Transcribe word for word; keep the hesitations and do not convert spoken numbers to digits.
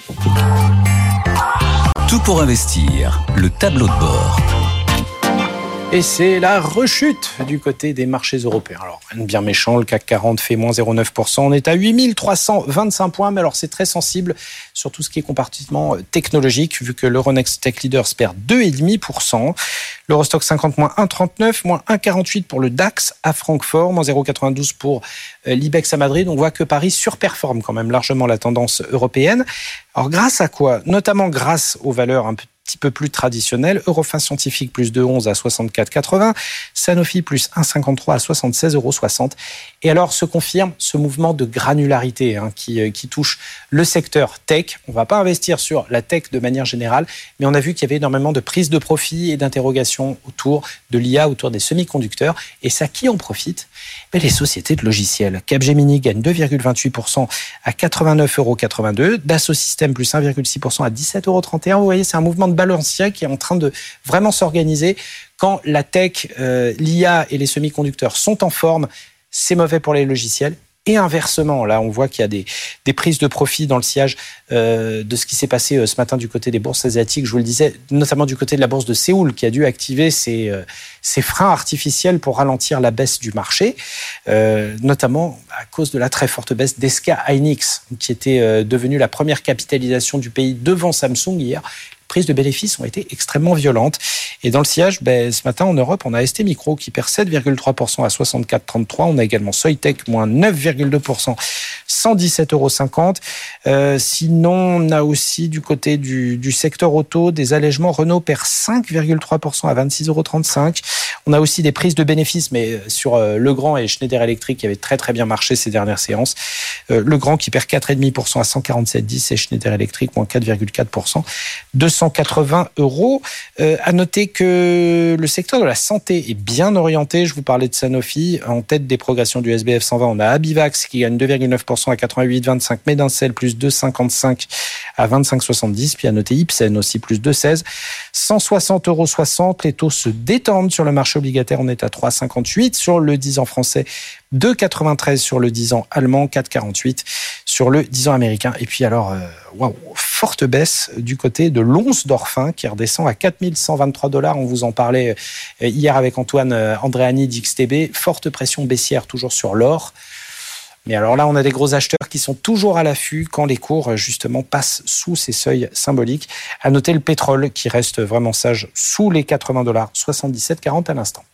Tout pour investir, le tableau de bord. Et c'est la rechute du côté des marchés européens. Alors, rien de bien méchant, le C A C quarante fait moins zéro virgule neuf pour cent. On est à huit mille trois cent vingt-cinq points, mais alors c'est très sensible sur tout ce qui est compartiment technologique, vu que l'Euronext Tech Leaders perd deux virgule cinq pour cent. L'Eurostock cinquante, moins un virgule trente-neuf, moins un virgule quarante-huit pour le DAX à Francfort, moins zéro virgule quatre-vingt-douze pour l'Ibex à Madrid. On voit que Paris surperforme quand même largement la tendance européenne. Alors, grâce à quoi ? Notamment grâce aux valeurs un peu petit peu plus traditionnel. Eurofins Scientifique plus deux virgule onze à soixante-quatre virgule quatre-vingts. Sanofi plus un virgule cinquante-trois à soixante-seize virgule soixante. Et alors se confirme ce mouvement de granularité hein, qui, qui touche le secteur tech. On ne va pas investir sur la tech de manière générale, mais on a vu qu'il y avait énormément de prise de profit et d'interrogations autour de l'I A, autour des semi-conducteurs. Et ça, qui en profite ? Ben, les sociétés de logiciels. Capgemini gagne deux virgule vingt-huit pour cent à quatre-vingt-neuf virgule quatre-vingt-deux. Dassault Systèmes plus un virgule six pour cent à dix-sept virgule trente et un. Vous voyez, c'est un mouvement de balancier qui est en train de vraiment s'organiser. Quand la tech, euh, l'I A et les semi-conducteurs sont en forme, c'est mauvais pour les logiciels. Et inversement, là, on voit qu'il y a des, des prises de profit dans le sillage euh, de ce qui s'est passé euh, ce matin du côté des bourses asiatiques. Je vous le disais, notamment du côté de la bourse de Séoul, qui a dû activer ses, euh, ses freins artificiels pour ralentir la baisse du marché, euh, notamment à cause de la très forte baisse d'S K Hynix, qui était euh, devenue la première capitalisation du pays devant Samsung hier. Les prises de bénéfices ont été extrêmement violentes. Et dans le sillage, ben, ce matin en Europe, on a S T Micro qui perd sept virgule trois pour cent à soixante-quatre virgule trente-trois. On a également Soitec, moins neuf virgule deux pour cent, cent dix-sept virgule cinquante euros. Euh, sinon, on a aussi du côté du, du secteur auto des allègements. Renault perd cinq virgule trois pour cent à vingt-six virgule trente-cinq euros. On a aussi des prises de bénéfices, mais sur euh, Legrand et Schneider Electric qui avaient très très bien marché ces dernières séances. Euh, Legrand qui perd quatre virgule cinq pour cent à cent quarante-sept virgule dix et Schneider Electric, moins quatre virgule quatre pour cent, deux cent quatre-vingts euros. Euh, à noter que le secteur de la santé est bien orienté. Je vous parlais de Sanofi. En tête des progressions du S B F cent vingt, on a Abivax qui gagne deux virgule neuf pour cent à quatre-vingt-huit virgule vingt-cinq. Medincell plus deux virgule cinquante-cinq à vingt-cinq virgule soixante-dix. Puis à noter Ipsen aussi plus deux virgule seize. cent soixante euros soixante. Les taux se détendent sur le marché obligataire. On est à trois virgule cinquante-huit sur le dix ans français. deux virgule quatre-vingt-treize sur le dix ans allemand, quatre virgule quarante-huit sur le dix ans américain. Et puis alors, euh, waouh, forte baisse du côté de l'once d'or fin qui redescend à quatre mille cent vingt-trois dollars. On vous en parlait hier avec Antoine Andréani d'X T B. Forte pression baissière toujours sur l'or. Mais alors là, on a des gros acheteurs qui sont toujours à l'affût quand les cours, justement, passent sous ces seuils symboliques. À noter le pétrole qui reste vraiment sage sous les quatre-vingts dollars, soixante-dix-sept virgule quarante à l'instant.